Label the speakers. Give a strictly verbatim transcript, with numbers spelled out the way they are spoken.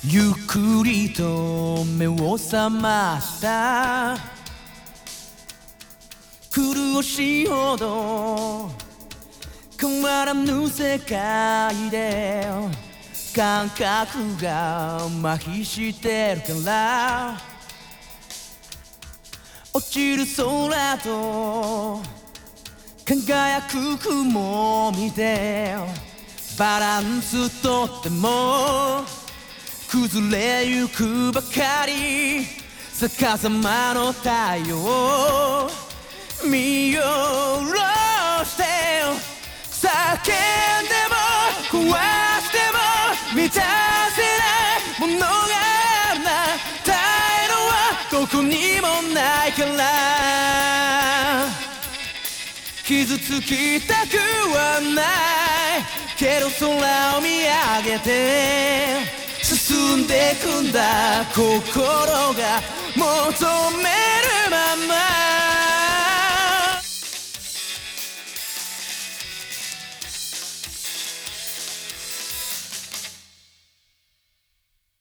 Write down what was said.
Speaker 1: ゆっくりと目を覚ました苦しいほど変わらぬ世界で感覚が麻痺してるから落ちる空と輝く雲を見てバランスとっても崩れゆくばかり逆さまの太陽を見下ろして叫んでも壊しても満たせないものがあるなたいのはどこにもないから傷つきたくはないけど空を見上げて進んでくんだ心が求めるまま